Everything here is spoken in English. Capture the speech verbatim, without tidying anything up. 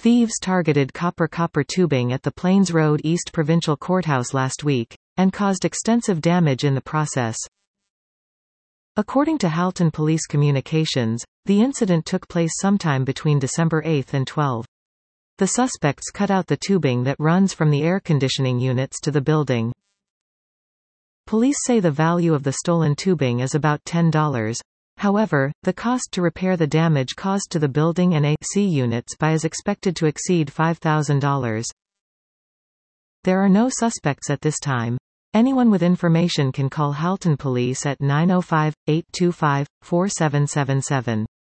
Thieves targeted copper copper tubing at the Plains Road East Provincial Courthouse last week, and caused extensive damage in the process. According to Halton Police Communications, the incident took place sometime between December eighth and twelfth. The suspects cut out the tubing that runs from the air conditioning units to the building. Police say the value of the stolen tubing is about ten dollars. However, the cost to repair the damage caused to the building and A C units by is expected to exceed five thousand dollars. There are no suspects at this time. Anyone with information can call Halton Police at nine oh five, eight two five, four seven seven seven.